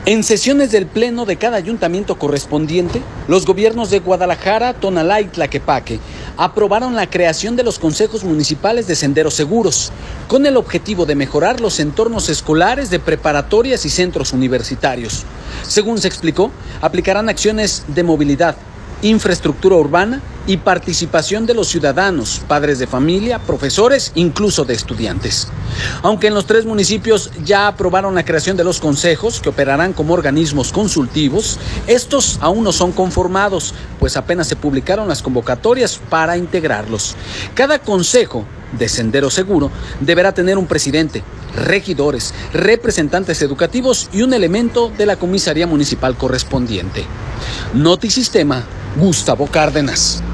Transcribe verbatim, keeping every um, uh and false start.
En sesiones del Pleno de cada ayuntamiento correspondiente, los gobiernos de Guadalajara, Tonalá y Tlaquepaque aprobaron la creación de los consejos municipales de senderos seguros, con el objetivo de mejorar los entornos escolares de preparatorias y centros universitarios. Según se explicó, aplicarán acciones de movilidad, infraestructura urbana y participación de los ciudadanos, padres de familia, profesores, incluso de estudiantes. Aunque en los tres municipios ya aprobaron la creación de los consejos, que operarán como organismos consultivos, estos aún no son conformados, pues apenas se publicaron las convocatorias para integrarlos. Cada consejo de Sendero Seguro deberá tener un presidente, regidores, representantes educativos y un elemento de la comisaría municipal correspondiente. Notisistema, Gustavo Cárdenas.